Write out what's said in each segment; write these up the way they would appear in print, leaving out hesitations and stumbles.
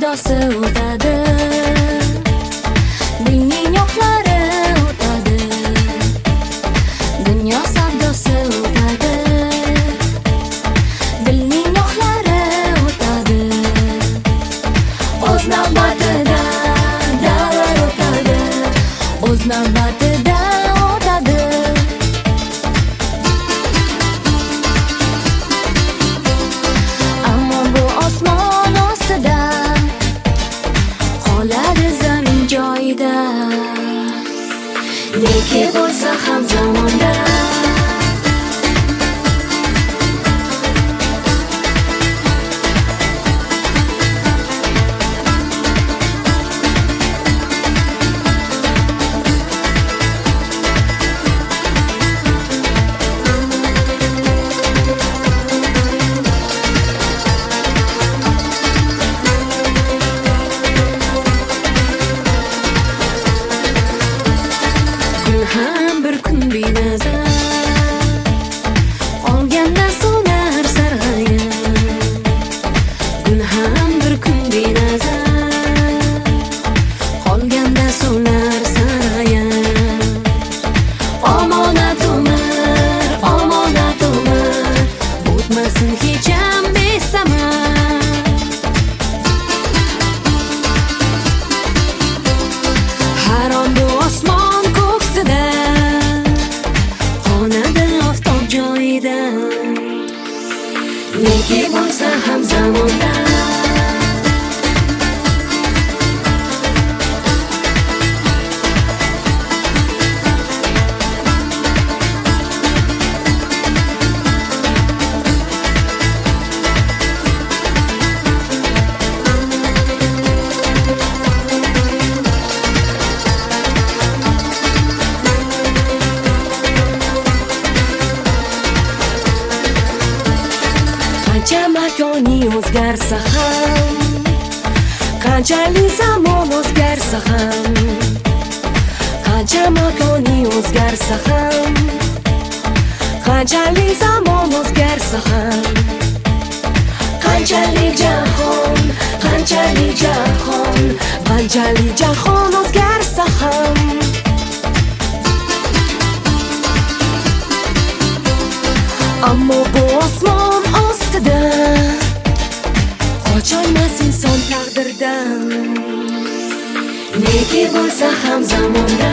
savdosi o'tadi, dilning yo'qlari o'tadi. Dunyo savdosi o'tadi, dilning yo'qlari o'tadi. O'z navbatida davr o'tadi, o'z navbatida o'tadi. Ammo bu osmon ostida qoladi zamin joyida. Neki bo'lsa ham zamonda ham bir kun benazar, qolganda so'nar sarg'ayib. Kun ham bir kun benazar, qolganda so'nar sarg'ayib. Omonat umr, o'tmasin hech ham besamar. Harom bu osmon ko'ksida, qonadi oftob joyida. Neki bo'lsa ham zamonda qancha makoni o'zgarsa ham, qanchalik zamon o'zgarsa ham, qancha makoni o'zgarsa ham, qanchalik zamon o'zgarsa ham, qanchalik jahon o'zgarsa ham. Ammo bu osmon ostida qocholmas inson taqdirdan. Neki bo'lsa ham zamonda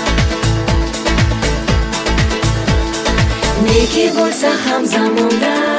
neki bo'lsa ham zamonda